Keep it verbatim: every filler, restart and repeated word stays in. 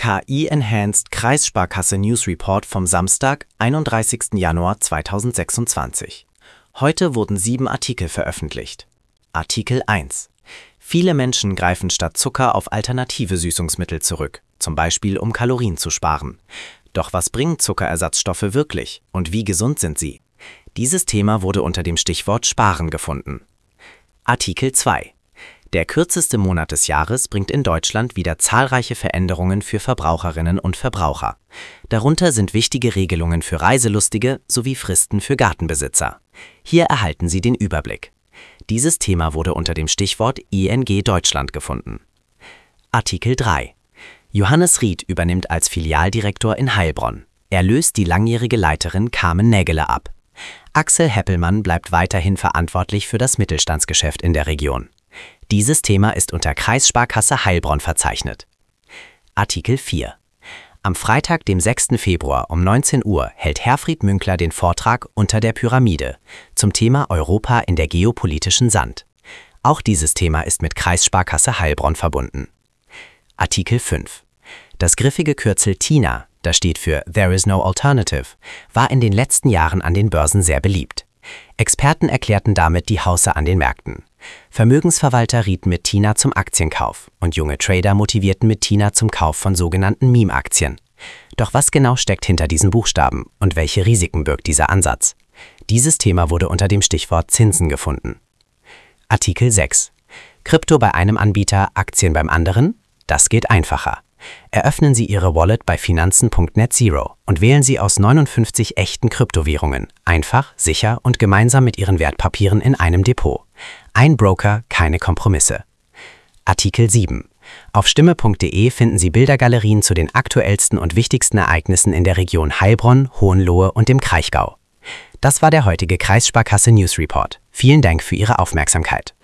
K I-Enhanced Kreissparkasse News Report vom Samstag, einunddreißigsten Januar zweitausendsechsundzwanzig. Heute wurden sieben Artikel veröffentlicht. Artikel eins. Viele Menschen greifen statt Zucker auf alternative Süßungsmittel zurück, zum Beispiel um Kalorien zu sparen. Doch was bringen Zuckerersatzstoffe wirklich und wie gesund sind sie? Dieses Thema wurde unter dem Stichwort Sparen gefunden. Artikel zwei. Der kürzeste Monat des Jahres bringt in Deutschland wieder zahlreiche Veränderungen für Verbraucherinnen und Verbraucher. Darunter sind wichtige Regelungen für Reiselustige sowie Fristen für Gartenbesitzer. Hier erhalten Sie den Überblick. Dieses Thema wurde unter dem Stichwort I N G Deutschland gefunden. Artikel drei. Johannes Ried übernimmt als Filialdirektor in Heilbronn. Er löst die langjährige Leiterin Carmen Nägele ab. Axel Heppelmann bleibt weiterhin verantwortlich für das Mittelstandsgeschäft in der Region. Dieses Thema ist unter Kreissparkasse Heilbronn verzeichnet. Artikel vier. Am Freitag, dem sechsten Februar um neunzehn Uhr hält Herfried Münkler den Vortrag Unter der Pyramide zum Thema Europa in der geopolitischen Sand. Auch dieses Thema ist mit Kreissparkasse Heilbronn verbunden. Artikel fünf. Das griffige Kürzel T I N A, das steht für There is no alternative, war in den letzten Jahren an den Börsen sehr beliebt. Experten erklärten damit die Hausse an den Märkten. Vermögensverwalter rieten mit T I N A zum Aktienkauf und junge Trader motivierten mit T I N A zum Kauf von sogenannten Meme-Aktien. Doch was genau steckt hinter diesen Buchstaben und welche Risiken birgt dieser Ansatz? Dieses Thema wurde unter dem Stichwort Zinsen gefunden. Artikel sechs. Krypto bei einem Anbieter, Aktien beim anderen? Das geht einfacher. Eröffnen Sie Ihre Wallet bei finanzen punkt net zero und wählen Sie aus neunundfünfzig echten Kryptowährungen, einfach, sicher und gemeinsam mit Ihren Wertpapieren in einem Depot. Ein Broker, keine Kompromisse. Artikel sieben. Auf stimme punkt de finden Sie Bildergalerien zu den aktuellsten und wichtigsten Ereignissen in der Region Heilbronn, Hohenlohe und dem Kraichgau. Das war der heutige Kreissparkasse News Report. Vielen Dank für Ihre Aufmerksamkeit.